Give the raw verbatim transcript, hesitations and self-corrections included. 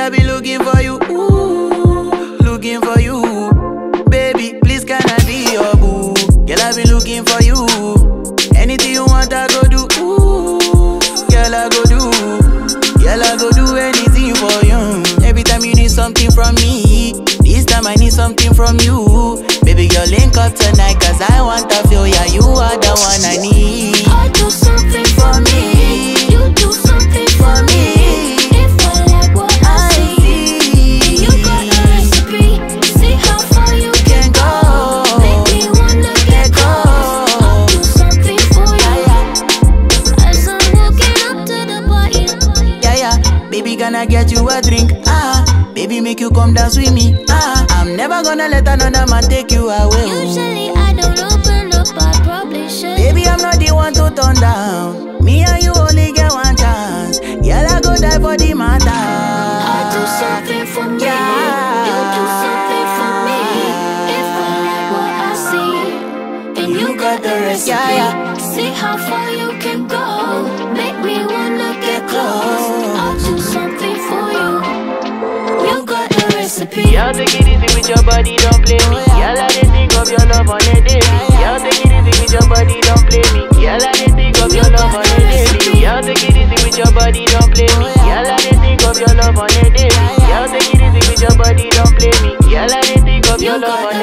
I be looking for you, ooh, looking for you. Baby, please can I be your boo? Girl, I be looking for you. Anything you want, I go do, ooh, girl, I go do. Girl, I go do anything for you. Every time you need something from me, this time I need something from you. Baby girl, link up tonight, cause I want to feel, yeah, you are the one I need. I do something for me, you do something for me. If I like what I see, and you got a recipe, see how far you can go. Make me wanna get close. I'll do something for you, as I'm walking up to the party. Yeah, yeah, baby, can I get you a drink? Ah, baby, make you come dance with me. Ah, I'm never gonna let another man take you away. Usually I don't open up, I probably should. Baby, I'm not the one to turn down. Me and you only get one chance. Girl, I go die for the matter. I do something for me, Yeah. you do something for me. If I like what I see, and you got the recipe, Yeah, yeah. see how far you can go. Make me wanna get close. I'll do something for you. You got the recipe. Y'all take it easy with your body, don't play me. Y'all let it think of your love on a daily. Y'all take it easy with your body, don't play me. Y'all let it think of your love on a daily. Y'all take it easy with your body, don't play me. Y'all let it think of your love on a daily. Y'all take it easy with your body, don't play me. Y'all let it think of your love on a daily.